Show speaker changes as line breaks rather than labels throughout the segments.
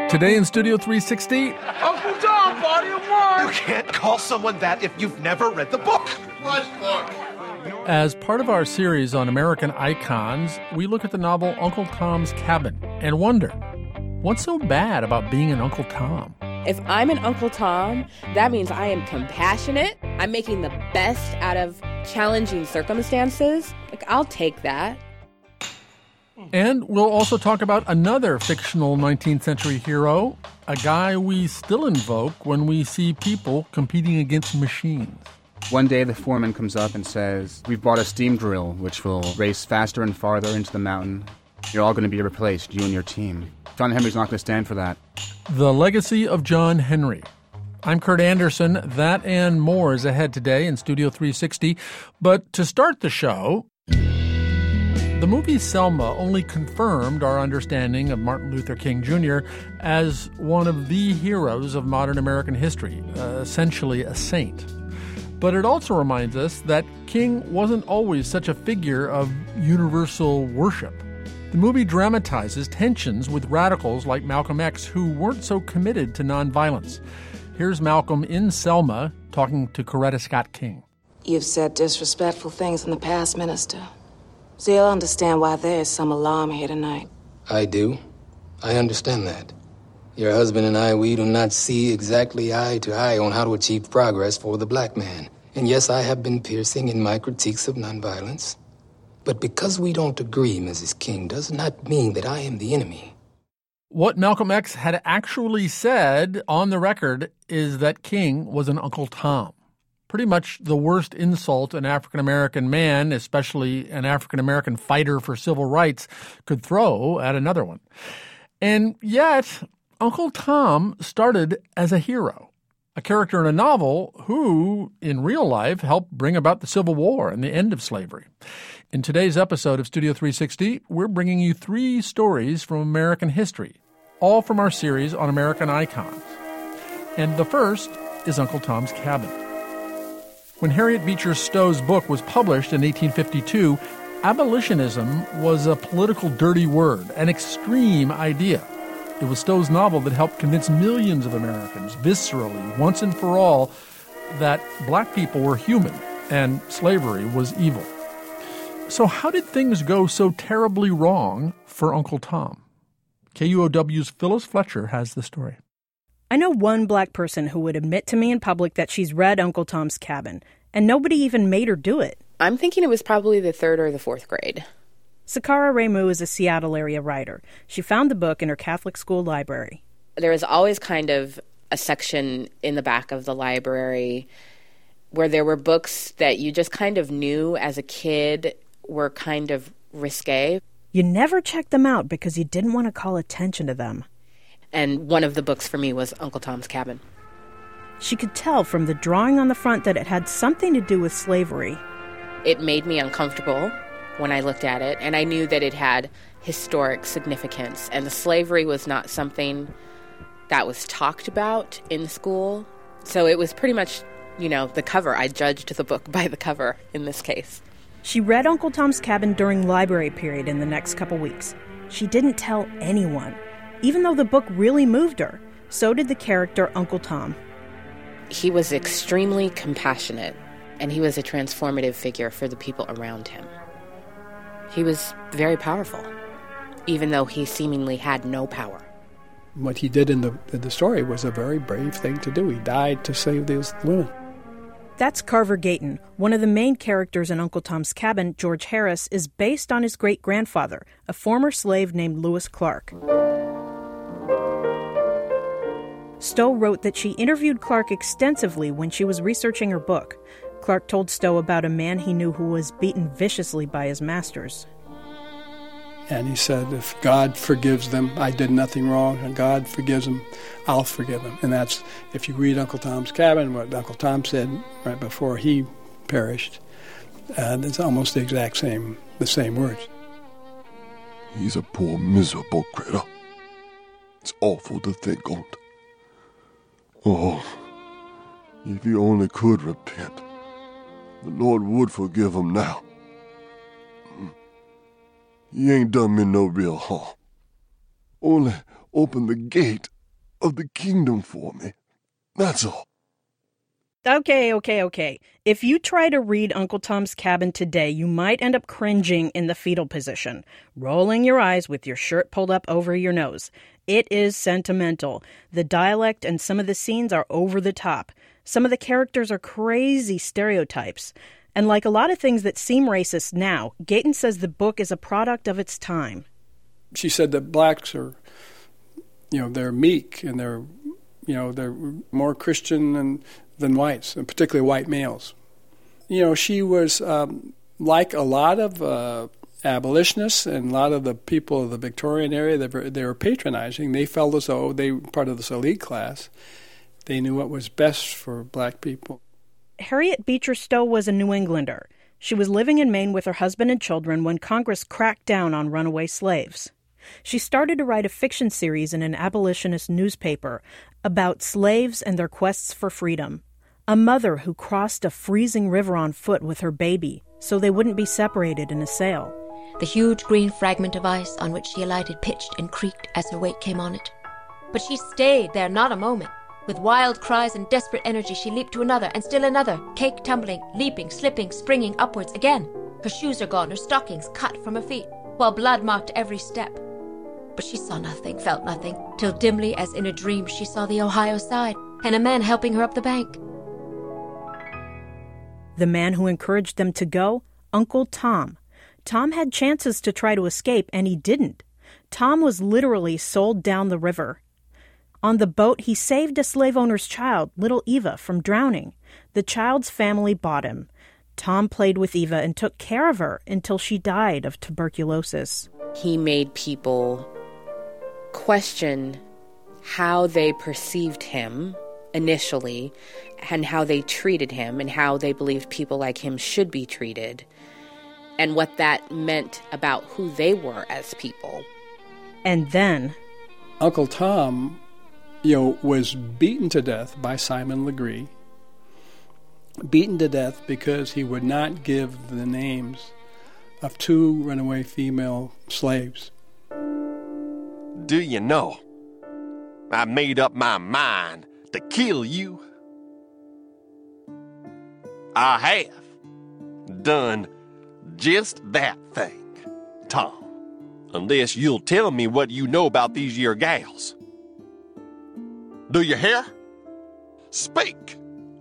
Today in Studio 360...
Uncle Tom, body of work!
You can't call someone that if you've never read the book.
What book?
As part of our series on American icons, we look at the novel Uncle Tom's Cabin and wonder, what's so bad about being an Uncle Tom?
If I'm an Uncle Tom, that means I am compassionate. I'm making the best out of challenging circumstances. I'll take that.
And we'll also talk about another fictional 19th century hero, a guy we still invoke when we see people competing against machines.
One day the foreman comes up and says, "We've bought a steam drill which will race faster and farther into the mountain. You're all going to be replaced, you and your team." John Henry's not going to stand for that.
The Legacy of John Henry. I'm Kurt Anderson. That and more is ahead today in Studio 360. But to start the show, the movie Selma only confirmed our understanding of Martin Luther King Jr. as one of the heroes of modern American history, essentially a saint. But it also reminds us that King wasn't always such a figure of universal worship. The movie dramatizes tensions with radicals like Malcolm X who weren't so committed to nonviolence. Here's Malcolm in Selma talking to Coretta Scott King.
You've said disrespectful things in the past, Minister. So you'll understand why there is some alarm here tonight.
I do. I understand that. Your husband and I, we do not see exactly eye to eye on how to achieve progress for the black man. And yes, I have been piercing in my critiques of nonviolence. But because we don't agree, Mrs. King, does not mean that I am the enemy.
What Malcolm X had actually said on the record is that King was an Uncle Tom. Pretty much the worst insult an African-American man, especially an African-American fighter for civil rights, could throw at another one. And yet, Uncle Tom started as a hero, a character in a novel who, in real life, helped bring about the Civil War and the end of slavery. In today's episode of Studio 360, we're bringing you 3 stories from American history, all from our series on American icons. And the first is Uncle Tom's Cabin. When Harriet Beecher Stowe's book was published in 1852, abolitionism was a political dirty word, an extreme idea. It was Stowe's novel that helped convince millions of Americans, viscerally, once and for all, that black people were human and slavery was evil. So how did things go so terribly wrong for Uncle Tom? KUOW's Phyllis Fletcher has the story.
I know one black person who would admit to me in public that she's read Uncle Tom's Cabin, and nobody even made her do it.
I'm thinking it was probably the 3rd or the 4th grade.
Sakara Ramu is a Seattle area writer. She found the book in her Catholic school library.
There was always kind of a section in the back of the library where there were books that you just kind of knew as a kid were kind of risque.
You never checked them out because you didn't want to call attention to them.
And one of the books for me was Uncle Tom's Cabin.
She could tell from the drawing on the front that it had something to do with slavery.
It made me uncomfortable when I looked at it, and I knew that it had historic significance. And the slavery was not something that was talked about in school. So it was pretty much, the cover. I judged the book by the cover in this case.
She read Uncle Tom's Cabin during library period in the next couple weeks. She didn't tell anyone. Even though the book really moved her, so did the character Uncle Tom.
He was extremely compassionate, and he was a transformative figure for the people around him. He was very powerful, even though he seemingly had no power.
What he did in the story was a very brave thing to do. He died to save these women.
That's Carver Gayton. One of the main characters in Uncle Tom's Cabin, George Harris, is based on his great-grandfather, a former slave named Lewis Clark. Stowe wrote that she interviewed Clark extensively when she was researching her book. Clark told Stowe about a man he knew who was beaten viciously by his masters.
And he said, if God forgives them, I did nothing wrong, and God forgives them, I'll forgive them. And that's, if you read Uncle Tom's Cabin, what Uncle Tom said right before he perished, it's almost the same words.
He's a poor, miserable critter. It's awful to think on. Oh, if he only could repent, the Lord would forgive him now. He ain't done me no real harm. Only open the gate of the kingdom for me. That's all.
Okay. If you try to read Uncle Tom's Cabin today, you might end up cringing in the fetal position, rolling your eyes with your shirt pulled up over your nose. It is sentimental. The dialect and some of the scenes are over the top. Some of the characters are crazy stereotypes. And like a lot of things that seem racist now, Gayton says the book is a product of its time.
She said that blacks are, they're meek and they're more Christian than whites, and particularly white males. She was like a lot of abolitionists and a lot of the people of the Victorian area. They were patronizing. They felt as though they were part of this elite class. They knew what was best for black people.
Harriet Beecher Stowe was a New Englander. She was living in Maine with her husband and children when Congress cracked down on runaway slaves. She started to write a fiction series in an abolitionist newspaper about slaves and their quests for freedom. A mother who crossed a freezing river on foot with her baby so they wouldn't be separated in a sail.
The huge green fragment of ice on which she alighted pitched and creaked as her weight came on it. But she stayed there not a moment. With wild cries and desperate energy, she leaped to another and still another, cake tumbling, leaping, slipping, springing upwards again. Her shoes are gone, her stockings cut from her feet, while blood marked every step. But she saw nothing, felt nothing, till dimly as in a dream she saw the Ohio side and a man helping her up the bank.
The man who encouraged them to go? Uncle Tom. Tom had chances to try to escape, and he didn't. Tom was literally sold down the river. On the boat, he saved a slave owner's child, little Eva, from drowning. The child's family bought him. Tom played with Eva and took care of her until she died of tuberculosis.
He made people question how they perceived him initially and how they treated him and how they believed people like him should be treated and what that meant about who they were as people.
And then
Uncle Tom, was beaten to death by Simon Legree. Beaten to death because he would not give the names of 2 runaway female slaves.
Do you know, I made up my mind to kill you. I have done just that thing, Tom, unless you'll tell me what you know about these here gals. Do you hear? Speak.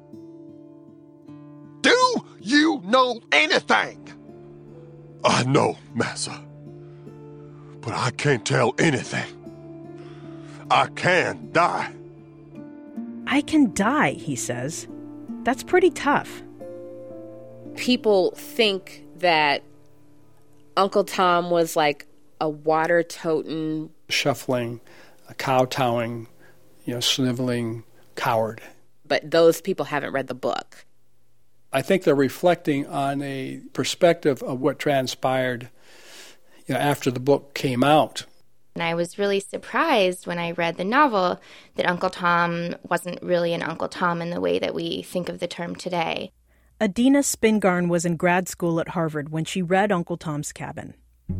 Do you know anything?
I know, Massa, but I can't tell anything. I can die.
I can die, he says. That's pretty tough.
People think that Uncle Tom was like a water-toting,
shuffling, kowtowing, sniveling coward.
But those people haven't read the book.
I think they're reflecting on a perspective of what transpired after the book came out.
And I was really surprised when I read the novel that Uncle Tom wasn't really an Uncle Tom in the way that we think of the term today.
Adina Spingarn was in grad school at Harvard when she read Uncle Tom's Cabin.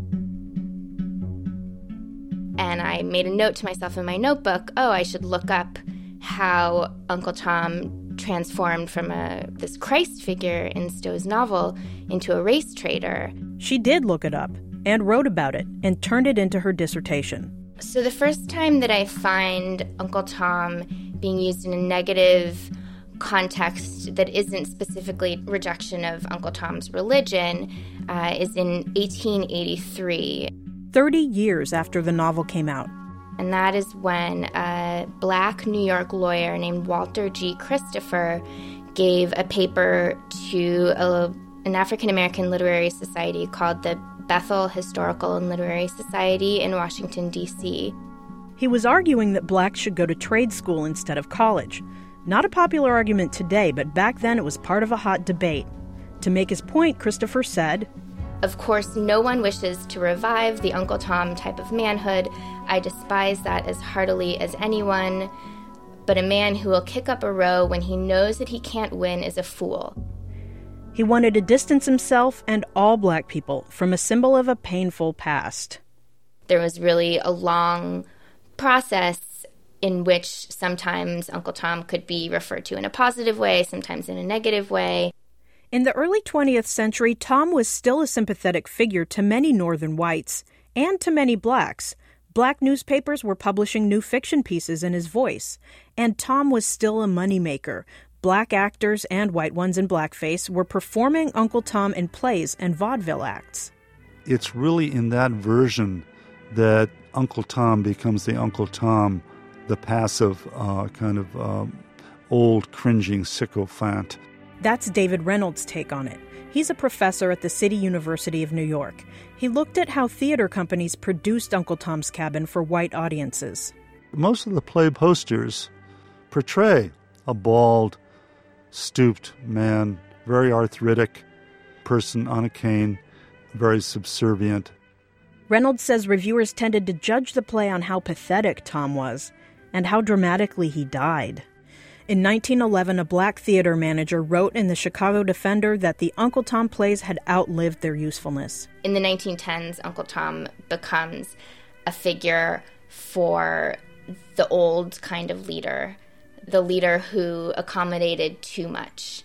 And I made a note to myself in my notebook, I should look up how Uncle Tom transformed from this Christ figure in Stowe's novel into a race trader.
She did look it up and wrote about it and turned it into her dissertation.
So the first time that I find Uncle Tom being used in a negative context that isn't specifically rejection of Uncle Tom's religion is in 1883.
30 years after the novel came out.
And that is when a black New York lawyer named Walter G. Christopher gave a paper to an African-American literary society called the Bethel Historical and Literary Society in Washington, D.C.
He was arguing that blacks should go to trade school instead of college. Not a popular argument today, but back then it was part of a hot debate. To make his point, Christopher said,
"Of course, no one wishes to revive the Uncle Tom type of manhood. I despise that as heartily as anyone. But a man who will kick up a row when he knows that he can't win is a fool."
He wanted to distance himself and all black people from a symbol of a painful past.
There was really a long process in which sometimes Uncle Tom could be referred to in a positive way, sometimes in a negative way.
In the early 20th century, Tom was still a sympathetic figure to many Northern whites and to many blacks. Black newspapers were publishing new fiction pieces in his voice, and Tom was still a moneymaker. Black actors and white ones in blackface were performing Uncle Tom in plays and vaudeville acts.
It's really in that version that Uncle Tom becomes the Uncle Tom, the passive old, cringing sycophant.
That's David Reynolds' take on it. He's a professor at the City University of New York. He looked at how theater companies produced Uncle Tom's Cabin for white audiences.
Most of the play posters portray a bald, stooped man, very arthritic person on a cane, very subservient.
Reynolds says reviewers tended to judge the play on how pathetic Tom was and how dramatically he died. In 1911, a black theater manager wrote in the Chicago Defender that the Uncle Tom plays had outlived their usefulness.
In the 1910s, Uncle Tom becomes a figure for the old kind of leader, the leader who accommodated too much.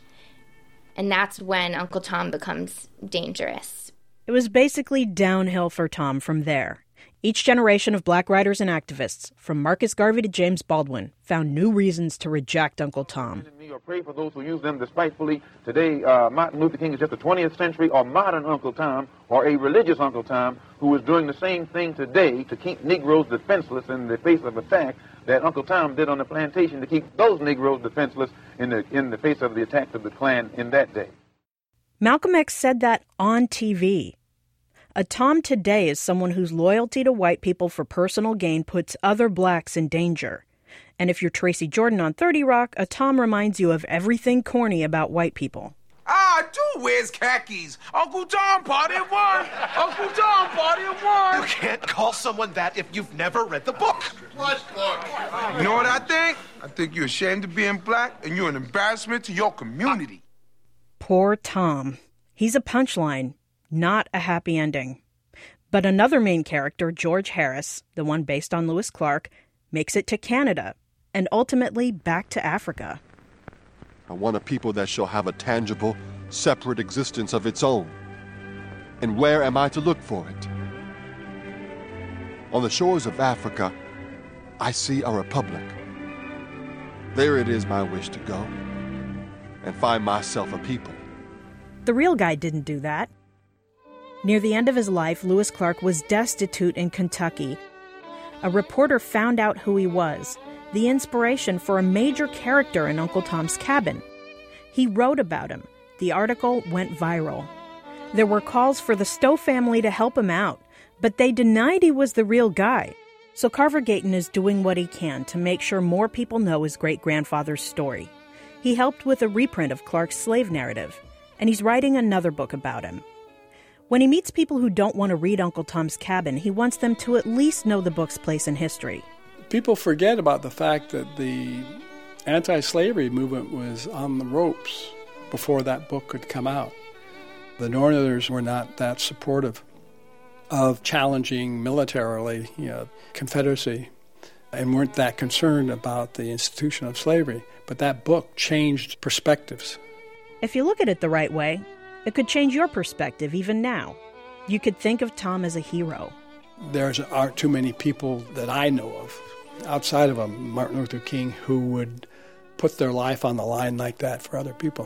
And that's when Uncle Tom becomes dangerous.
It was basically downhill for Tom from there. Each generation of black writers and activists, from Marcus Garvey to James Baldwin, found new reasons to reject Uncle Tom.
Or pray for those who use them despitefully. Today, Martin Luther King is just a 20th century or modern Uncle Tom, or a religious Uncle Tom, who is doing the same thing today to keep Negroes defenseless in the face of attack that Uncle Tom did on the plantation to keep those Negroes defenseless in the face of the attacks of the Klan in that day.
Malcolm X said that on TV. A Tom today is someone whose loyalty to white people for personal gain puts other blacks in danger. And if you're Tracy Jordan on 30 Rock, a Tom reminds you of everything corny about white people.
I do wears khakis. Uncle Tom party at one. Uncle Tom party at one.
You can't call someone that if you've never read the book.
What book? You know what I think? I think you're ashamed of being black and you're an embarrassment to your community.
Poor Tom. He's a punchline, not a happy ending. But another main character, George Harris, the one based on Lewis Clark, makes it to Canada and ultimately back to Africa.
I want a people that shall have a tangible, separate existence of its own. And where am I to look for it? On the shores of Africa, I see a republic. There it is my wish to go and find myself a people.
The real guy didn't do that. Near the end of his life, Lewis Clark was destitute in Kentucky. A reporter found out who he was, the inspiration for a major character in Uncle Tom's Cabin. He wrote about him. The article went viral. There were calls for the Stowe family to help him out, but they denied he was the real guy. So Carver Gayton is doing what he can to make sure more people know his great-grandfather's story. He helped with a reprint of Clark's slave narrative, and he's writing another book about him. When he meets people who don't want to read Uncle Tom's Cabin, he wants them to at least know the book's place in history.
People forget about the fact that the anti-slavery movement was on the ropes before that book could come out. The Northerners were not that supportive of challenging militarily, Confederacy, and weren't that concerned about the institution of slavery. But that book changed perspectives.
If you look at it the right way, it could change your perspective even now. You could think of Tom as a hero.
There aren't too many people that I know of, outside of Martin Luther King, who would put their life on the line like that for other people.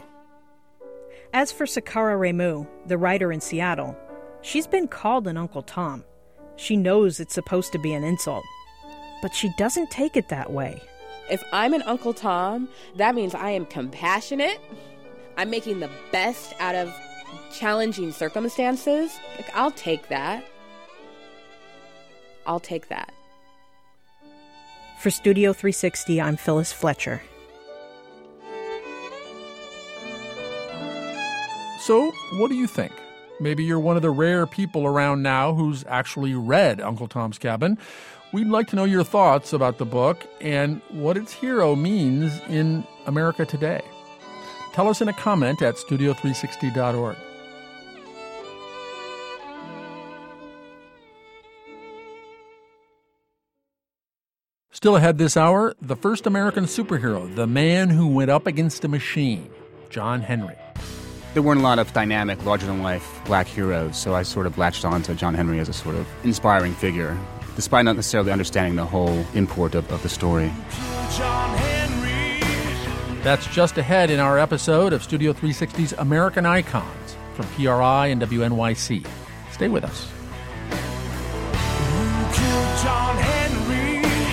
As for Sakara Remu, the writer in Seattle, she's been called an Uncle Tom. She knows it's supposed to be an insult, but she doesn't take it that way.
If I'm an Uncle Tom, that means I am compassionate. I'm making the best out of challenging circumstances. I'll take that. I'll take that.
For Studio 360, I'm Phyllis Fletcher.
So, what do you think? Maybe you're one of the rare people around now who's actually read Uncle Tom's Cabin. We'd like to know your thoughts about the book and what its hero means in America today. Tell us in a comment at studio360.org. Still ahead this hour, the first American superhero, the man who went up against a machine, John Henry.
There weren't a lot of dynamic, larger-than-life black heroes, so I sort of latched on to John Henry as a sort of inspiring figure, despite not necessarily understanding the whole import of the story.
That's just ahead in our episode of Studio 360's American Icons from PRI and WNYC. Stay with us.
John Henry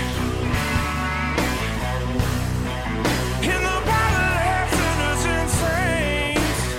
in the battle of sinners and saints.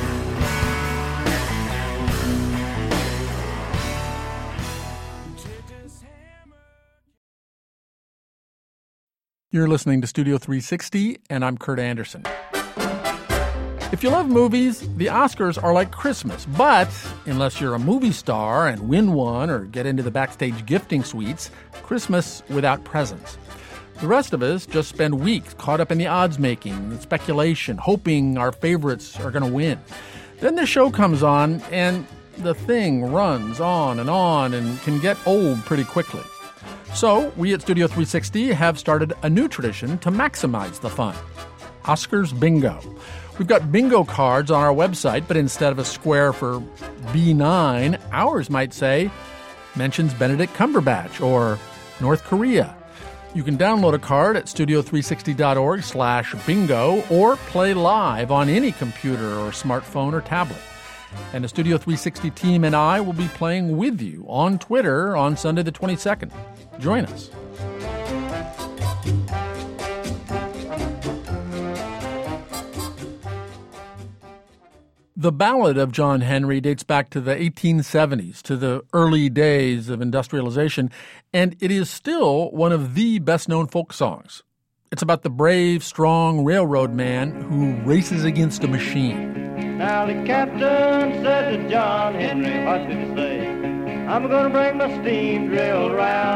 You're listening to Studio 360, and I'm Kurt Anderson. If you love movies, the Oscars are like Christmas, but unless you're a movie star and win one or get into the backstage gifting suites, Christmas without presents. The rest of us just spend weeks caught up in the odds-making and speculation, hoping our favorites are going to win. Then the show comes on, and the thing runs on and can get old pretty quickly. So we at Studio 360 have started a new tradition to maximize the fun. Oscars Bingo. We've got bingo cards on our website, but instead of a square for B9, ours might say, mentions Benedict Cumberbatch or North Korea. You can download a card at studio360.org/bingo or play live on any computer or smartphone or tablet. And the Studio 360 team and I will be playing with you on Twitter on Sunday the 22nd. Join us. The Ballad of John Henry dates back to the 1870s, to the early days of industrialization, and it is still one of the best-known folk songs. It's about the brave, strong railroad man who races against a machine.
Now the captain said to John Henry, what did he say? I'm gonna bring my steam drill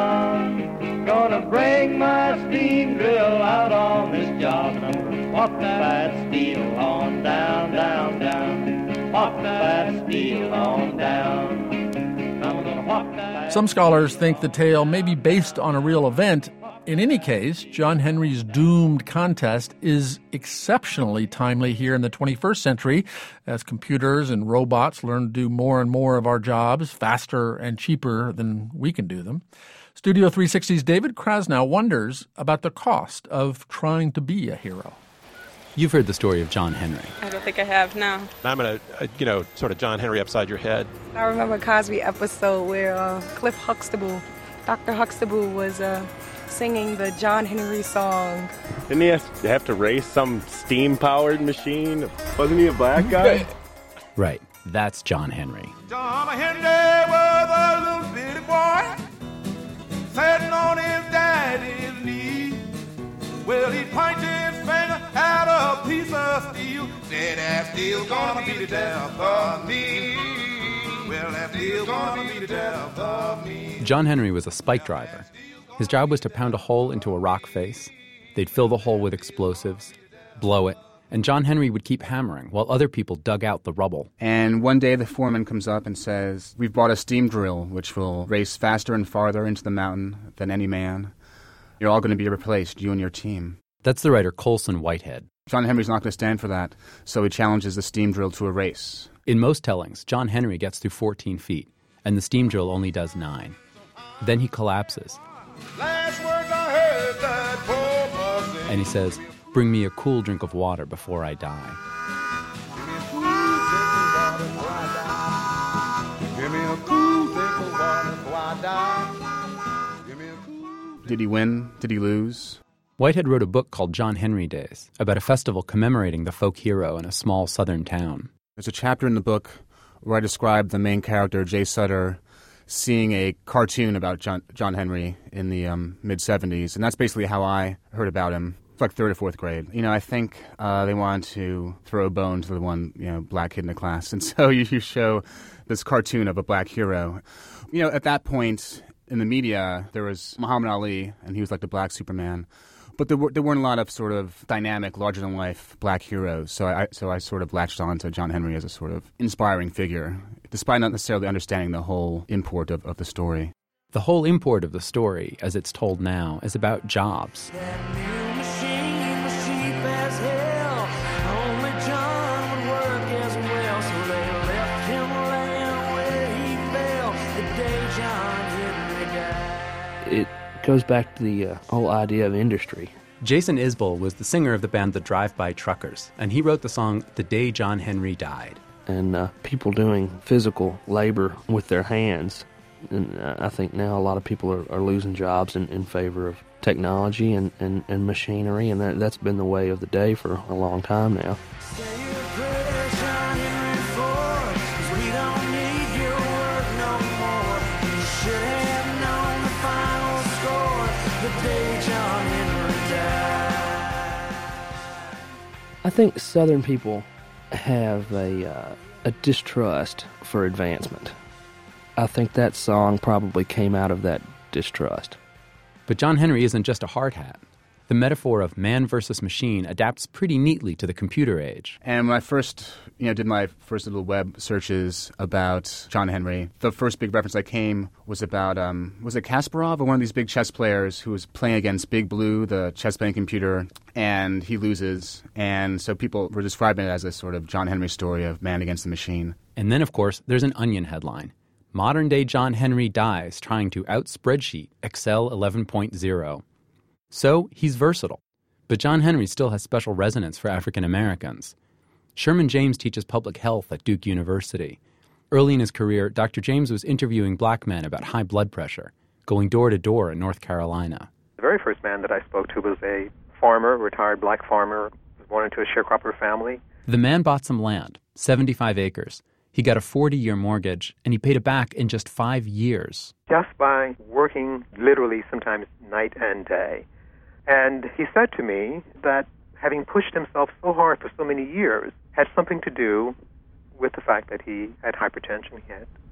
round. Gonna bring my steam drill out on this job, and I'm gonna walk that steel on down, down, down. Walk that steel on down. I'm gonna walk that.
Some scholars think the tale may be based on a real event. In any case, John Henry's doomed contest is exceptionally timely here in the 21st century as computers and robots learn to do more and more of our jobs faster and cheaper than we can do them. Studio 360's David Krasnow wonders about the cost of trying to be a hero.
You've heard the story of John Henry.
I don't think I have, no.
I'm going to, sort of John Henry upside your head.
I remember a Cosby episode where Cliff Huxtable, Dr. Huxtable was singing the John Henry song.
Didn't he have to race some steam-powered machine? Wasn't he a black guy?
Right, that's John Henry.
John Henry was a little bitty boy sitting on his daddy's knee. Well, he pointed his finger at a piece of steel. Said, that steel's gonna be the death of me. Well, that steel's gonna be the death of me.
John Henry was a spike driver. His job was to pound a hole into a rock face. They'd fill the hole with explosives, blow it, and John Henry would keep hammering while other people dug out the rubble.
And one day the foreman comes up and says, we've bought a steam drill which will race faster and farther into the mountain than any man. You're all going to be replaced, you and your team.
That's the writer Colson Whitehead.
John Henry's not going to stand for that, so he challenges the steam drill to a race.
In most tellings, John Henry gets through 14 feet, and the steam drill only does 9. Then he collapses.
Last words I heard that poor boy say.
And he says, bring me a cool drink of water before I die.
Give me a cool drink of water before I die.
Did he win? Did he lose?
Whitehead wrote a book called John Henry Days about a festival commemorating the folk hero in a small southern town.
There's a chapter in the book where I describe the main character, Jay Sutter, seeing a cartoon about John Henry in the mid-'70s, and that's basically how I heard about him. It's like 3rd or 4th grade. I think they wanted to throw a bone to the one, black kid in the class, and so you show this cartoon of a black hero. At that point in the media, there was Muhammad Ali, and he was like the black Superman. But there weren't a lot of sort of dynamic, larger-than-life black heroes, so I sort of latched on to John Henry as a sort of inspiring figure, despite not necessarily understanding the whole import of the story.
The whole import of the story, as it's told now, is about jobs.
It goes back to the whole idea of industry.
Jason Isbell was the singer of the band The Drive-By Truckers, and he wrote the song The Day John Henry Died.
And people doing physical labor with their hands. And I think now a lot of people are losing jobs in favor of technology and machinery, and that's been the way of the day for a long time now. I think Southern people have a distrust for advancement. I think that song probably came out of that distrust.
But John Henry isn't just a hard hat. The metaphor of man versus machine adapts pretty neatly to the computer age.
And when I first, did my first little web searches about John Henry, the first big reference I came was about, was it Kasparov, or one of these big chess players who was playing against Big Blue, the chess playing computer, and he loses. And so people were describing it as a sort of John Henry story of man against the machine.
And then, of course, there's an Onion headline. Modern-day John Henry dies trying to out-spreadsheet Excel 11.0. So, he's versatile. But John Henry still has special resonance for African Americans. Sherman James teaches public health at Duke University. Early in his career, Dr. James was interviewing black men about high blood pressure, going door to door in North Carolina.
The very first man that I spoke to was a farmer, retired black farmer, was born into a sharecropper family.
The man bought some land, 75 acres. He got a 40-year mortgage, and he paid it back in just 5 years.
Just by working literally sometimes night and day. And he said to me that having pushed himself so hard for so many years had something to do with the fact that he had hypertension.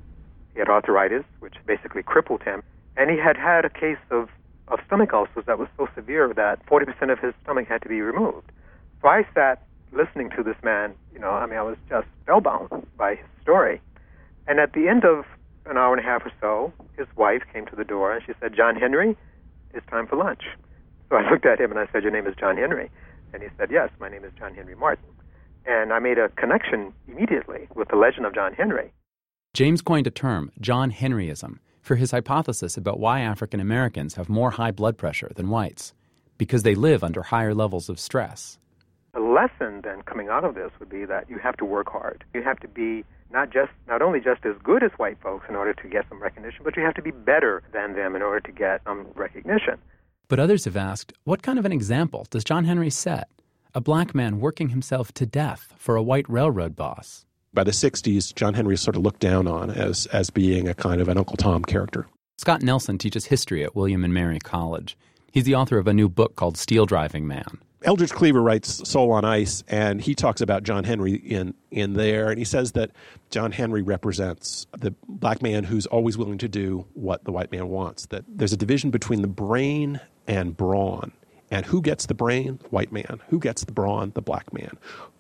He had arthritis, which basically crippled him. And he had had a case of stomach ulcers that was so severe that 40% of his stomach had to be removed. So I sat listening to this man, I was just spellbound by his story. And at the end of an hour and a half or so, his wife came to the door and she said, "John Henry, it's time for lunch." So I looked at him and I said, "Your name is John Henry?" And he said, "Yes, my name is John Henry Martin." And I made a connection immediately with the legend of John Henry.
James coined a term, John Henryism, for his hypothesis about why African Americans have more high blood pressure than whites, because they live under higher levels of stress.
The lesson then coming out of this would be that you have to work hard. You have to be not only just as good as white folks in order to get some recognition, but you have to be better than them in order to get some recognition.
But others have asked, what kind of an example does John Henry set? A black man working himself to death for a white railroad boss.
By the 60s, John Henry is sort of looked down on as being a kind of an Uncle Tom character.
Scott Nelson teaches history at William & Mary College. He's the author of a new book called Steel Driving Man.
Eldridge Cleaver writes Soul on Ice, and he talks about John Henry in there, and he says that John Henry represents the black man who's always willing to do what the white man wants, that there's a division between the brain and brawn. And who gets the brain? White man. Who gets the brawn? The black man.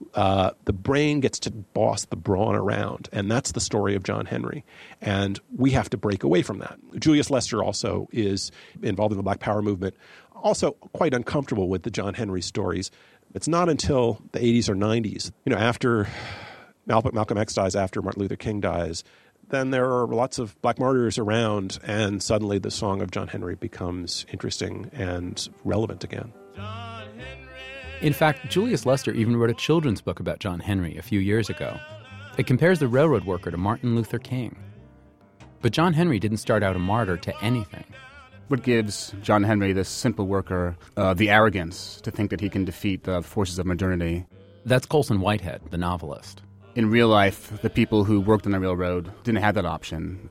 The brain gets to boss the brawn around, and that's the story of John Henry. And we have to break away from that. Julius Lester also is involved in the Black Power movement, also quite uncomfortable with the John Henry stories. It's not until the 80s or 90s, after Malcolm X dies, after Martin Luther King dies, then there are lots of black martyrs around, and suddenly the song of John Henry becomes interesting and relevant again.
In fact, Julius Lester even wrote a children's book about John Henry a few years ago. It compares the railroad worker to Martin Luther King. But John Henry didn't start out a martyr to anything.
What gives John Henry, this simple worker, the arrogance to think that he can defeat the forces of modernity?
That's Colson Whitehead, the novelist.
In real life, the people who worked on the railroad didn't have that option.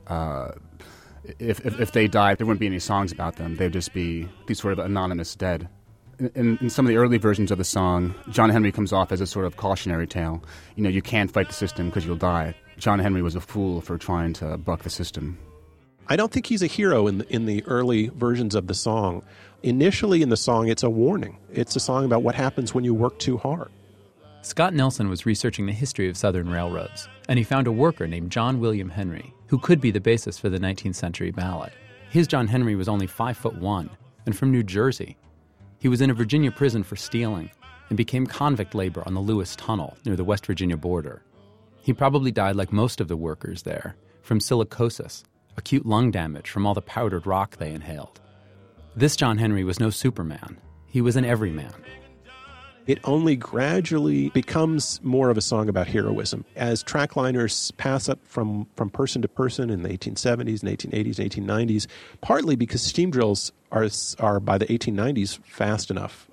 If they died, there wouldn't be any songs about them. They'd just be these sort of anonymous dead. In some of the early versions of the song, John Henry comes off as a sort of cautionary tale. You can't fight the system because you'll die. John Henry was a fool for trying to buck the system.
I don't think he's a hero in the early versions of the song. Initially in the song, it's a warning. It's a song about what happens when you work too hard.
Scott Nelson was researching the history of Southern railroads, and he found a worker named John William Henry, who could be the basis for the 19th century ballad. His John Henry was only 5'1" and from New Jersey. He was in a Virginia prison for stealing and became convict labor on the Lewis Tunnel near the West Virginia border. He probably died like most of the workers there, from silicosis, acute lung damage from all the powdered rock they inhaled. This John Henry was no Superman. He was an everyman.
It only gradually becomes more of a song about heroism as trackliners pass up from person to person in the 1870s and 1880s and 1890s, partly because steam drills are by the 1890s fast enough.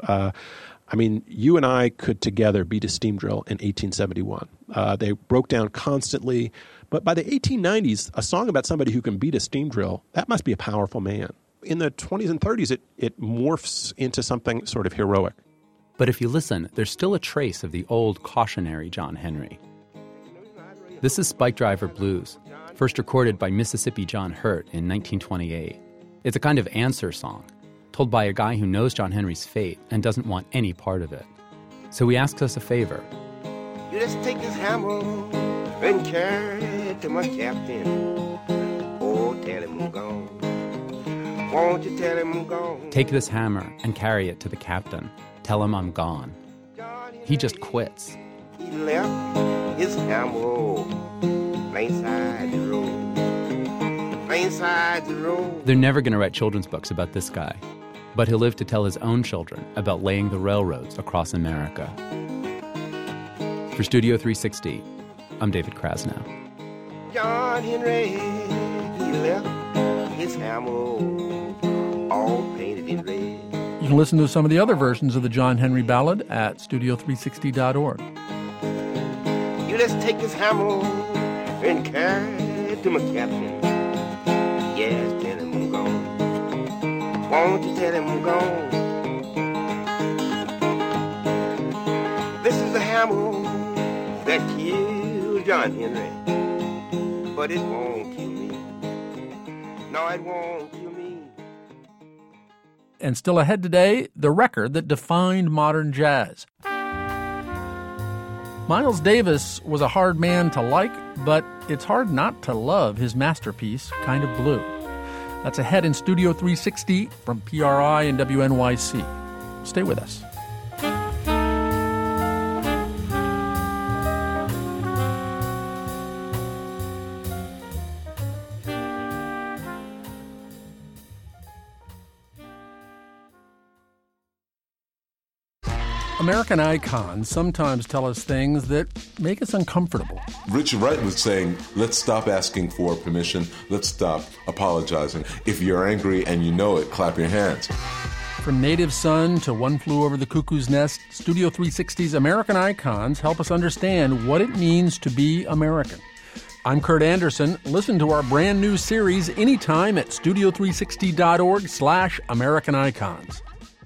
You and I could together beat a steam drill in 1871. They broke down constantly, but by the 1890s, a song about somebody who can beat a steam drill, that must be a powerful man. In the 20s and 30s, it morphs into something sort of heroic.
But if you listen, there's still a trace of the old cautionary John Henry. This is Spike Driver Blues, first recorded by Mississippi John Hurt in 1928. It's a kind of answer song, told by a guy who knows John Henry's fate and doesn't want any part of it. So he asks us a favor.
You just take this hammer and carry it to my captain. Oh, tell him I'm gone. Won't you tell him I'm gone?
Take this hammer and carry it to the captain. Tell him I'm gone. He just quits.
He left his hammer plain side the road. Plain side the road.
They're never going to write children's books about this guy, but he'll live to tell his own children about laying the railroads across America. For Studio 360, I'm David Krasnow.
John Henry, he left his hammer all painted in red.
You can listen to some of the other versions of the John Henry Ballad at studio360.org.
You just take this hammer and carry it to my captain. Yes, tell him I'm gone. Won't you tell him I'm gone? This is the hammer that killed John Henry, but it won't kill me. No, it won't kill me.
And still ahead today, the record that defined modern jazz. Miles Davis was a hard man to like, but it's hard not to love his masterpiece, Kind of Blue. That's ahead in Studio 360 from PRI and WNYC. Stay with us. American icons sometimes tell us things that make us uncomfortable.
Richard Wright was saying, let's stop asking for permission. Let's stop apologizing. If you're angry and you know it, clap your hands.
From Native Son to One Flew Over the Cuckoo's Nest, Studio 360's American Icons help us understand what it means to be American. I'm Kurt Anderson. Listen to our brand new series anytime at studio360.org/American Icons.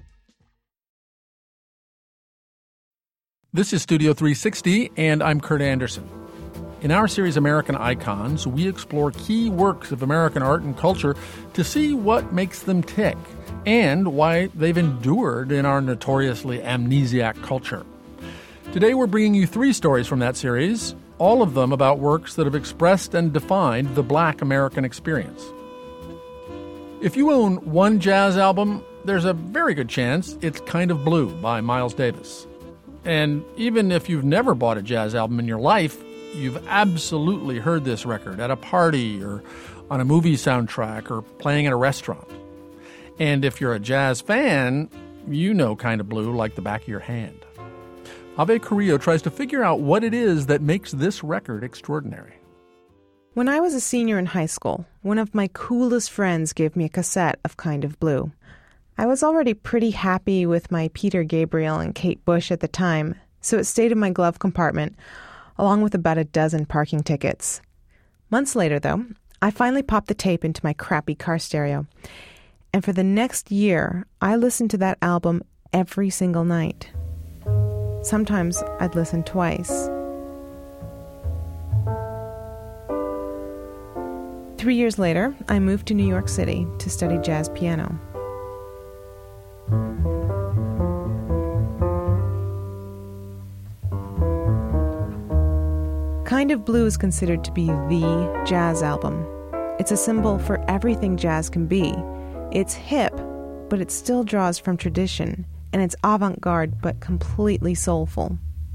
This is Studio 360, and I'm Kurt Anderson. In our series American Icons, we explore key works of American art and culture to see what makes them tick and why they've endured in our notoriously amnesiac culture. Today we're bringing you 3 stories from that series, all of them about works that have expressed and defined the Black American experience. If you own one jazz album, there's a very good chance it's Kind of Blue by Miles Davis. And even if you've never bought a jazz album in your life, you've absolutely heard this record at a party or on a movie soundtrack or playing at a restaurant. And if you're a jazz fan, you know Kind of Blue like the back of your hand. Ave Carrillo tries to figure out what it is that makes this record extraordinary.
When I was a senior in high school, one of my coolest friends gave me a cassette of Kind of Blue. I was already pretty happy with my Peter Gabriel and Kate Bush at the time, so it stayed in my glove compartment, along with about a dozen parking tickets. Months later, though, I finally popped the tape into my crappy car stereo. And for the next year, I listened to that album every single night. Sometimes I'd listen twice. 3 years later, I moved to New York City to study jazz piano. Kind of Blue is considered to be the jazz album. It's a symbol for everything jazz can be. It's hip, but it still draws from tradition, and it's avant-garde but completely soulful.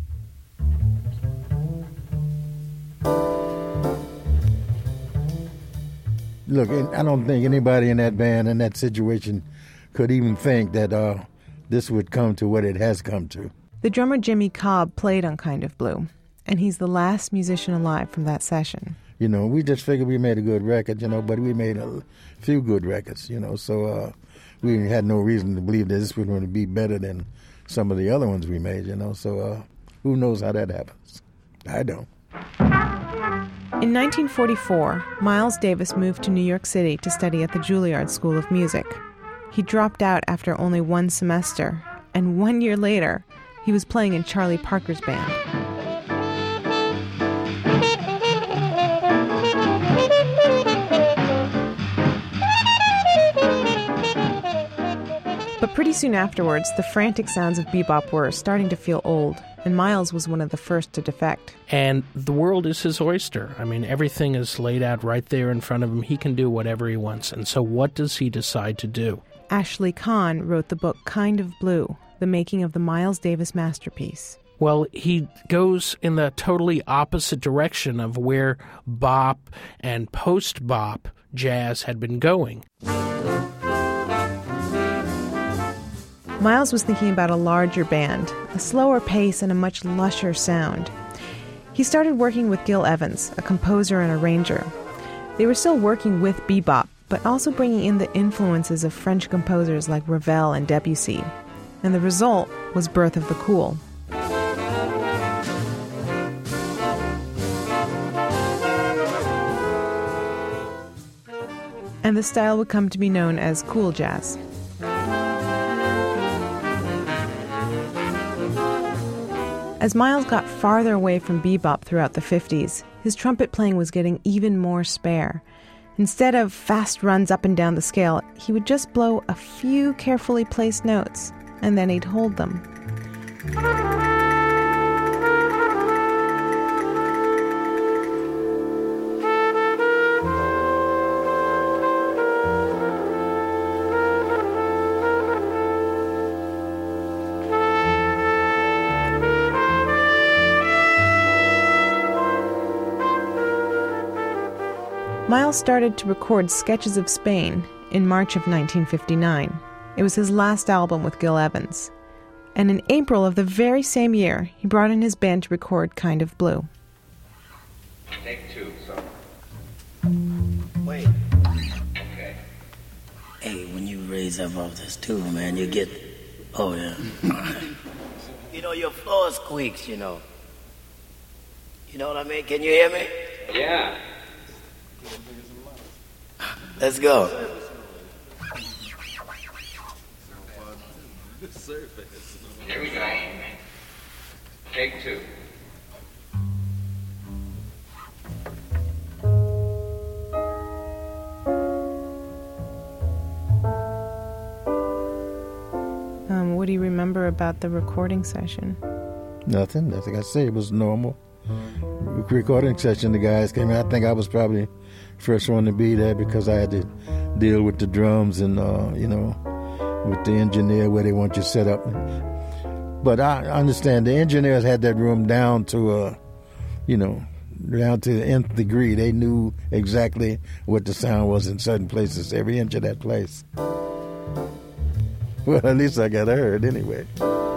Look, I don't think anybody in that band in that situation could even think that this would come to what it has come to.
The drummer Jimmy Cobb played on Kind of Blue, and he's the last musician alive from that session.
You know, we just figured we made a good record, you know, but we made a few good records, you know, so we had no reason to believe that this was going to be better than some of the other ones we made, you know, so who knows how that happens? I don't.
In 1944, Miles Davis moved to New York City to study at the Juilliard School of Music. He dropped out after only one semester, and 1 year later, he was playing in Charlie Parker's band. But pretty soon afterwards, the frantic sounds of bebop were starting to feel old, and Miles was one of the first to defect.
And the world is his oyster. I mean, everything is laid out right there in front of him. He can do whatever he wants. And so what does he decide to do?
Ashley Kahn wrote the book Kind of Blue, the making of the Miles Davis masterpiece.
Well, he goes in the totally opposite direction of where bop and post-bop jazz had been going.
Miles was thinking about a larger band, a slower pace, and a much lusher sound. He started working with Gil Evans, a composer and arranger. They were still working with bebop, but also bringing in the influences of French composers like Ravel and Debussy. And the result was Birth of the Cool. And the style would come to be known as cool jazz. As Miles got farther away from bebop throughout the 50s, his trumpet playing was getting even more spare. Instead of fast runs up and down the scale, he would just blow a few carefully placed notes, and then he'd hold them. Miles started to record Sketches of Spain in March of 1959. It was his last album with Gil Evans. And in April of the very same year, he brought in his band to record Kind of Blue.
Take two, so. Wait. Okay. Hey, when you raise up off this tube, man, you get... Oh, yeah. You know, your floor squeaks, you know. You know what I mean? Can you hear me? Yeah. Let's go. Here we go. Take two.
What do you remember about the recording session?
Nothing. I say it was normal. Recording session, the guys came in. I think I was probably first one to be there because I had to deal with the drums and, you know, with the engineer where they want you set up. But I understand the engineers had that room down to, you know, down to the nth degree. They knew exactly what the sound was in certain places, every inch of that place. Well, at least I got heard anyway.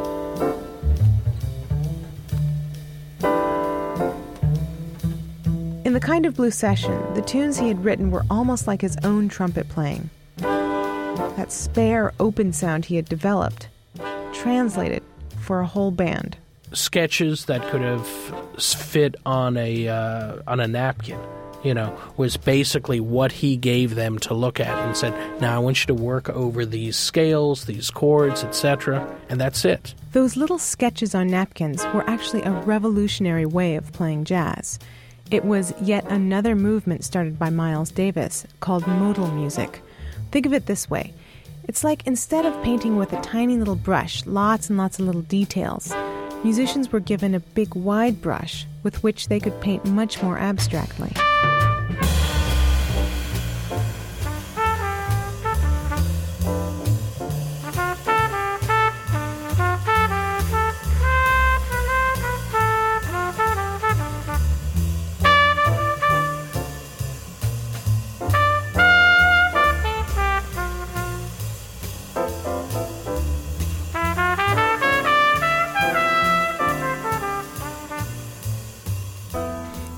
In the Kind of Blue session, the tunes he had written were almost like his own trumpet playing. That spare, open sound he had developed, translated for a whole band.
Sketches that could have fit on a napkin, you know, was basically what he gave them to look at and said, now I want you to work over these scales, these chords, etc., and that's it.
Those little sketches on napkins were actually a revolutionary way of playing jazz. It was yet another movement started by Miles Davis called modal music. Think of it this way. It's like instead of painting with a tiny little brush, lots and lots of little details, musicians were given a big wide brush with which they could paint much more abstractly.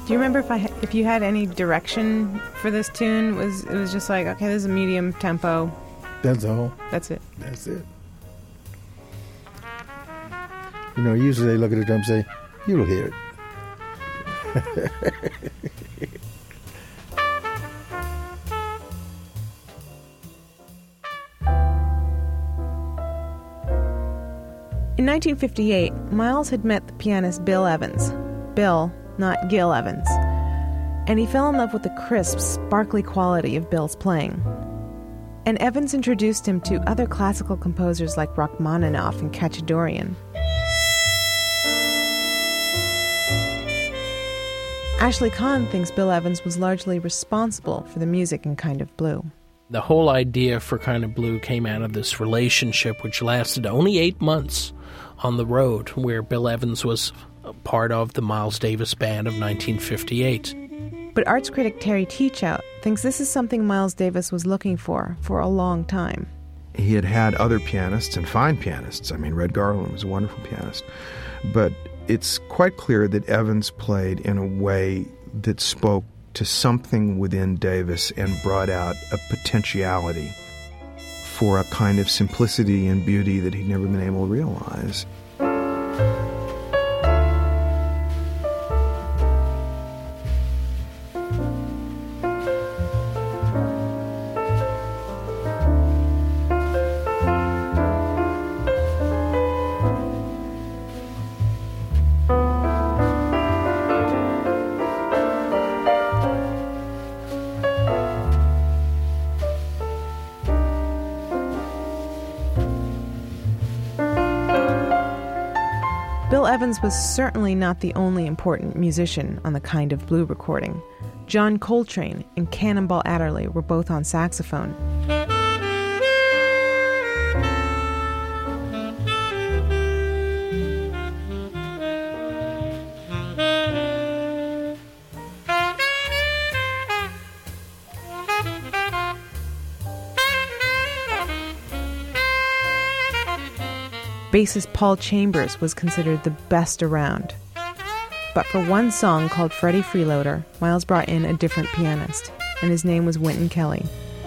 Do you remember if you had any direction for this tune? It was just like, okay, this is a medium tempo.
That's all.
That's it.
That's it. You know, usually they look at the drum and say, "You'll hear it."
In 1958, Miles had met the pianist Bill Evans. Bill, not Gil Evans. And he fell in love with the crisp, sparkly quality of Bill's playing. And Evans introduced him to other classical composers like Rachmaninoff and Khachaturian. Ashley Kahn thinks Bill Evans was largely responsible for the music in Kind of Blue.
The whole idea for Kind of Blue came out of this relationship which lasted only 8 months on the road, where Bill Evans was part of the Miles Davis Band of 1958.
But arts critic Terry Teachout thinks this is something Miles Davis was looking for a long time.
He had had other pianists and fine pianists. I mean, Red Garland was a wonderful pianist. But it's quite clear that Evans played in a way that spoke to something within Davis and brought out a potentiality for a kind of simplicity and beauty that he'd never been able to realize.
Bill Evans was certainly not the only important musician on the Kind of Blue recording. John Coltrane and Cannonball Adderley were both on saxophone. Bassist Paul Chambers was considered the best around. But for one song called Freddie Freeloader, Miles brought in a different pianist, and his name was Wynton Kelly.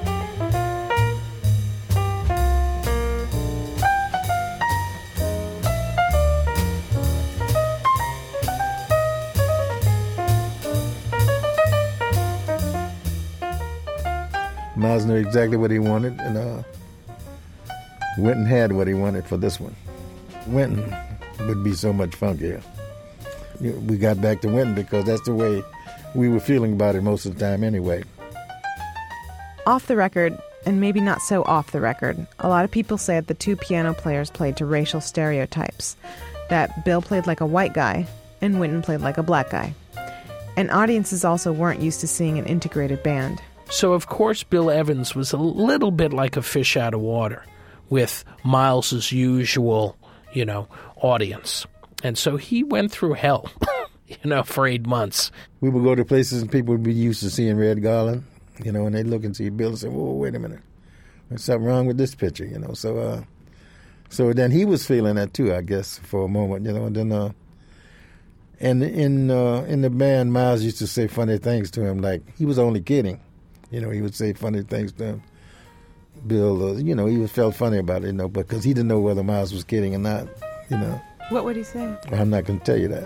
Miles knew exactly what he wanted, and Wynton had what he wanted for this one. Wynton would be so much funkier. We got back to Wynton because that's the way we were feeling about it most of the time anyway.
Off the record, and maybe not so off the record, a lot of people say that the two piano players played to racial stereotypes, that Bill played like a white guy and Wynton played like a black guy. And audiences also weren't used to seeing an integrated band.
So, of course, Bill Evans was a little bit like a fish out of water with Miles's usual, audience. And so he went through hell, for 8 months. We
would go to places and people would be used to seeing Red Garland, and they'd look and see Bill and say, whoa, wait a minute. There's something wrong with this picture, So then he was feeling that too, I guess, for a moment, and then and in the band, Miles used to say funny things to him, like he was only kidding. He would say funny things to him. Bill, he felt funny about it, because he didn't know whether Miles was kidding or not,
What would he say?
I'm not going to tell you that.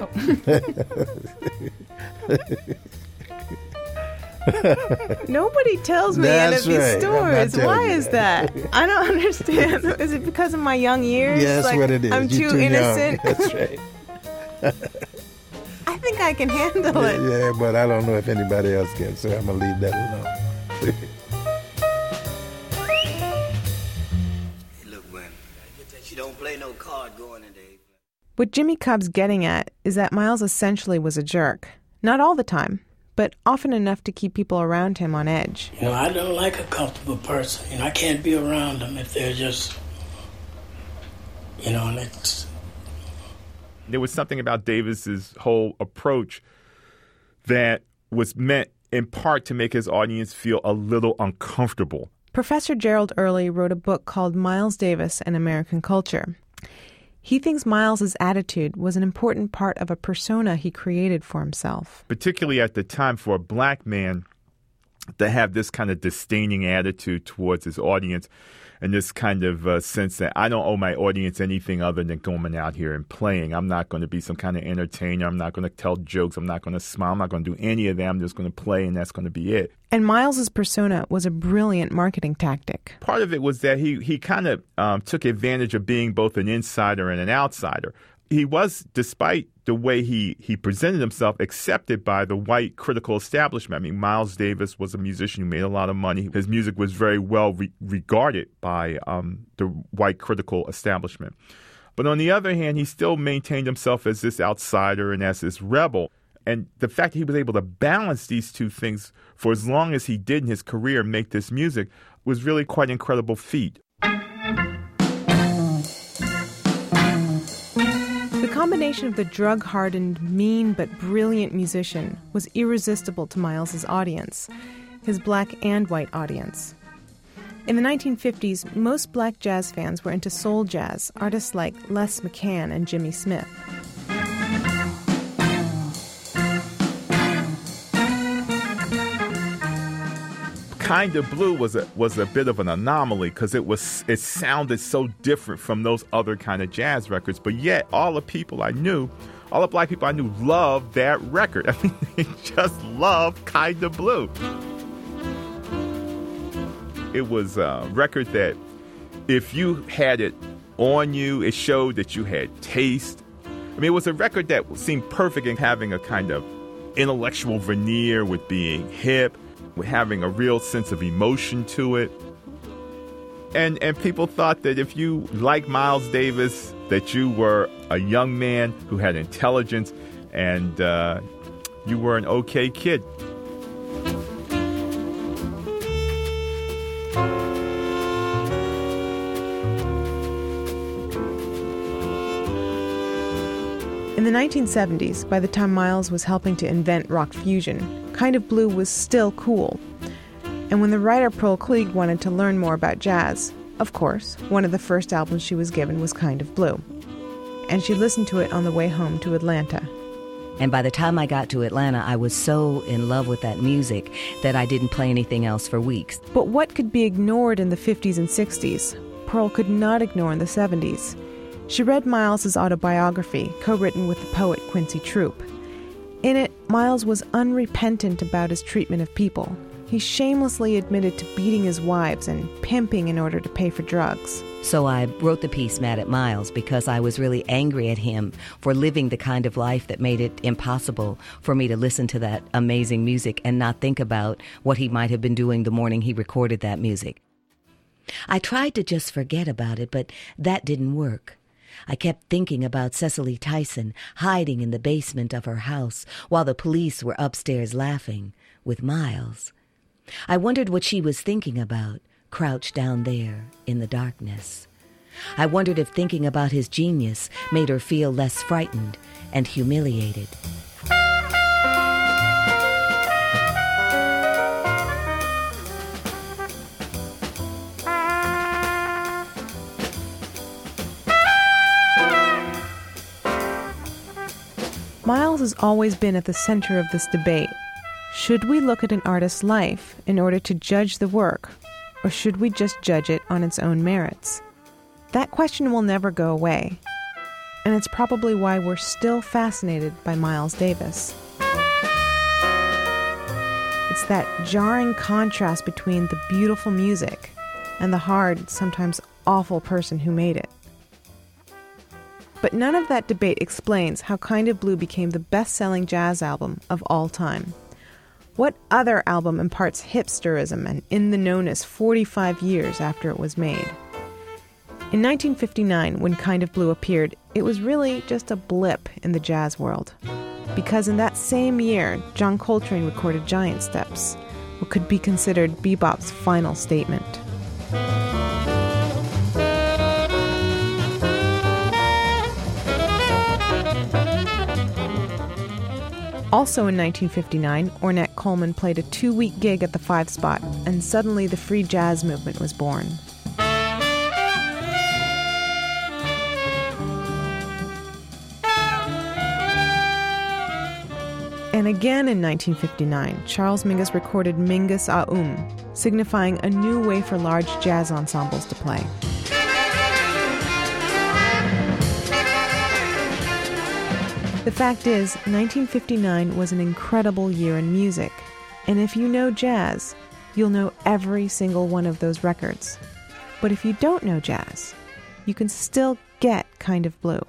Nobody tells me any of these stories. Why is that? I don't understand. Is it because of my young years?
Yeah, that's what it is.
I'm too innocent.
Young. That's right.
I think I can handle it.
Yeah, but I don't know if anybody else can, so I'm going to leave that alone.
Don't play no card going in there.
What Jimmy Cobb's getting at is that Miles essentially was a jerk. Not all the time, but often enough to keep people around him on edge.
I don't like a comfortable person. I can't be around them if they're just, and it's...
There was something about Davis's whole approach that was meant in part to make his audience feel a little uncomfortable.
Professor Gerald Early wrote a book called Miles Davis and American Culture. He thinks Miles's attitude was an important part of a persona he created for himself.
Particularly at the time, for a black man to have this kind of disdaining attitude towards his audience, and this kind of sense that I don't owe my audience anything other than going out here and playing. I'm not going to be some kind of entertainer. I'm not going to tell jokes. I'm not going to smile. I'm not going to do any of that. I'm just going to play, and that's going to be it.
And Miles's persona was a brilliant marketing tactic.
Part of it was that he kind of took advantage of being both an insider and an outsider. He was, despite the way he presented himself, accepted by the white critical establishment. I mean, Miles Davis was a musician who made a lot of money. His music was very well regarded by the white critical establishment. But on the other hand, he still maintained himself as this outsider and as this rebel. And the fact that he was able to balance these two things for as long as he did in his career and make this music was really quite an incredible feat.
The combination of the drug-hardened, mean but brilliant musician was irresistible to Miles's audience, his black and white audience. In the 1950s, most black jazz fans were into soul jazz, artists like Les McCann and Jimmy Smith.
Kind of Blue was a bit of an anomaly because it sounded so different from those other kind of jazz records, but yet all the black people I knew loved that record. I mean, they just loved Kind of Blue. It was a record that if you had it on you, it showed that you had taste. I mean, it was a record that seemed perfect in having a kind of intellectual veneer with being hip, with having a real sense of emotion to it. And people thought that if you liked Miles Davis, that you were a young man who had intelligence and you were an okay kid.
In the 1970s, by the time Miles was helping to invent rock fusion, Kind of Blue was still cool. And when the writer Pearl Cleage wanted to learn more about jazz, of course, one of the first albums she was given was Kind of Blue. And she listened to it on the way home to Atlanta.
And by the time I got to Atlanta, I was so in love with that music that I didn't play anything else for weeks.
But what could be ignored in the 50s and 60s, Pearl could not ignore in the 70s. She read Miles's autobiography, co-written with the poet Quincy Troupe. In it, Miles was unrepentant about his treatment of people. He shamelessly admitted to beating his wives and pimping in order to pay for drugs.
So I wrote the piece Mad at Miles because I was really angry at him for living the kind of life that made it impossible for me to listen to that amazing music and not think about what he might have been doing the morning he recorded that music. I tried to just forget about it, but that didn't work. I kept thinking about Cicely Tyson hiding in the basement of her house while the police were upstairs laughing with Miles. I wondered what she was thinking about, crouched down there in the darkness. I wondered if thinking about his genius made her feel less frightened and humiliated.
Miles has always been at the center of this debate. Should we look at an artist's life in order to judge the work, or should we just judge it on its own merits? That question will never go away, and it's probably why we're still fascinated by Miles Davis. It's that jarring contrast between the beautiful music and the hard, sometimes awful person who made it. But none of that debate explains how Kind of Blue became the best-selling jazz album of all time. What other album imparts hipsterism and in-the-knowness 45 years after it was made? In 1959, when Kind of Blue appeared, it was really just a blip in the jazz world. Because in that same year, John Coltrane recorded Giant Steps, what could be considered bebop's final statement. Also in 1959, Ornette Coleman played a 2-week gig at the Five Spot, and suddenly the free jazz movement was born. And again in 1959, Charles Mingus recorded Mingus signifying a new way for large jazz ensembles to play. The fact is, 1959 was an incredible year in music. And if you know jazz, you'll know every single one of those records. But if you don't know jazz, you can still get Kind of Blue.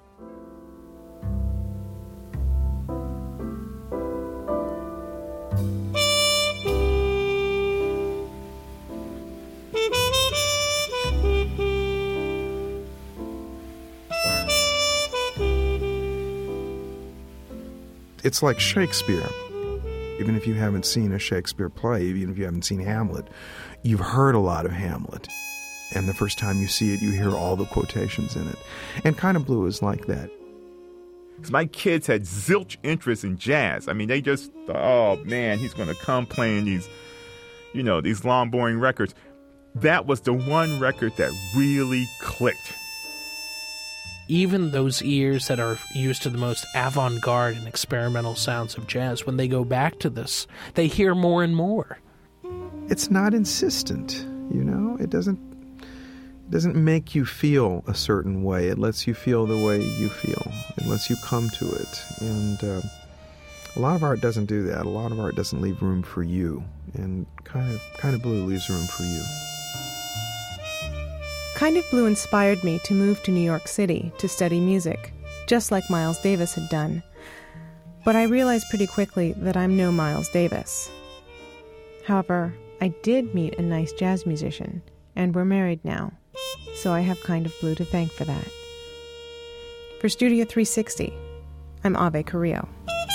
It's like Shakespeare. Even if you haven't seen a Shakespeare play, even if you haven't seen Hamlet, you've heard a lot of Hamlet. And the first time you see it, you hear all the quotations in it. And Kind of Blue is like that.
My kids had zilch interest in jazz. I mean, they just thought, oh, man, he's going to come playing these, these long, boring records. That was the one record that really clicked.
Even those ears that are used to the most avant-garde and experimental sounds of jazz, when they go back to this, they hear more and more.
It's not insistent, It doesn't make you feel a certain way. It lets you feel the way you feel. It lets you come to it. And a lot of art doesn't do that. A lot of art doesn't leave room for you. And Kind of Blue leaves room for you.
Kind of Blue inspired me to move to New York City to study music, just like Miles Davis had done. But I realized pretty quickly that I'm no Miles Davis. However, I did meet a nice jazz musician, and we're married now, so I have Kind of Blue to thank for that. For Studio 360, I'm Ave Carrillo.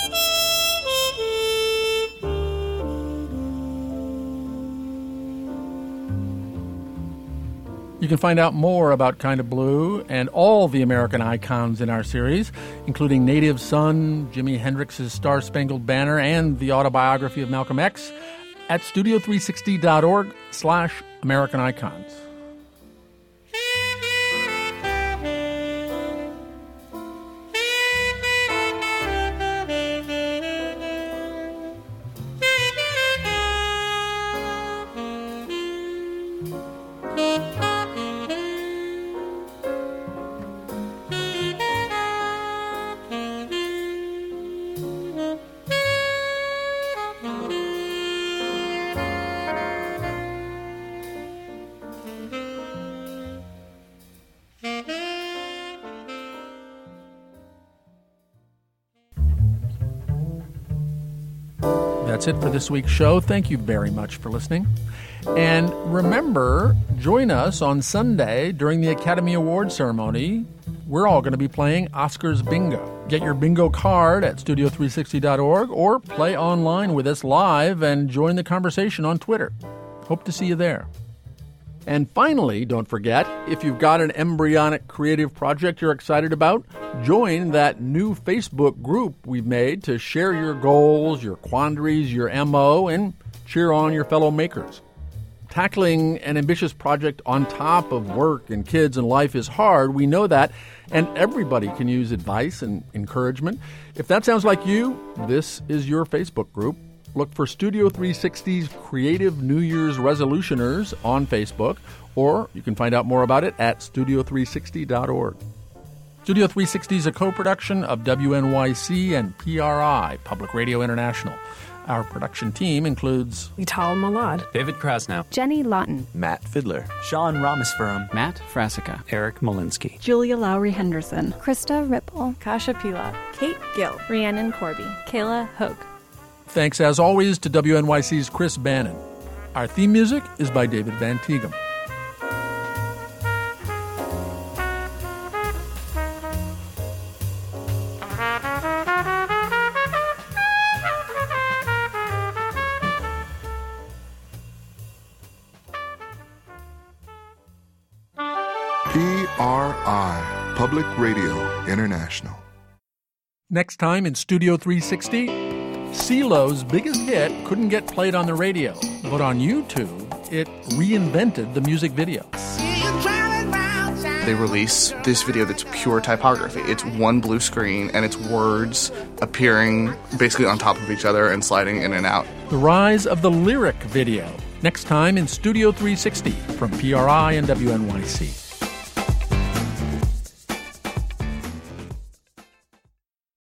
You can find out more about Kind of Blue and all the American icons in our series, including Native Son, Jimi Hendrix's Star-Spangled Banner, and the autobiography of Malcolm X, at studio360.org/American Icons. That's it for this week's show. Thank you very much for listening. And remember, join us on Sunday during the Academy Awards ceremony. We're all going to be playing Oscars Bingo. Get your bingo card at studio360.org or play online with us live and join the conversation on Twitter. Hope to see you there. And finally, don't forget, if you've got an embryonic creative project you're excited about, join that new Facebook group we've made to share your goals, your quandaries, your MO, and cheer on your fellow makers. Tackling an ambitious project on top of work and kids and life is hard, we know that, and everybody can use advice and encouragement. If that sounds like you, this is your Facebook group. Look for Studio 360's Creative New Year's Resolutioners on Facebook, or you can find out more about it at studio360.org. Studio 360 is a co-production of WNYC and PRI, Public Radio International. Our production team includes
Vital Malad,
David Krasnow,
Jenny Lawton,
Matt Fidler,
Sean Ramaspuram,
Matt Frasica,
Eric Molinsky,
Julia Lowry Henderson,
Krista Ripple,
Kasha Pila,
Kate Gill,
Rhiannon Corby,
Kayla Hoke.
Thanks, as always, to WNYC's Chris Bannon. Our theme music is by David Van Tighem.
PRI, Public Radio International.
Next time in Studio 360, CeeLo's biggest hit couldn't get played on the radio, but on YouTube, it reinvented the music video.
See you driving round town.
they release this video that's pure typography. It's one blue screen, and it's words appearing basically on top of each other and sliding in and out.
The rise of the lyric video. Next time in Studio 360 from PRI and WNYC.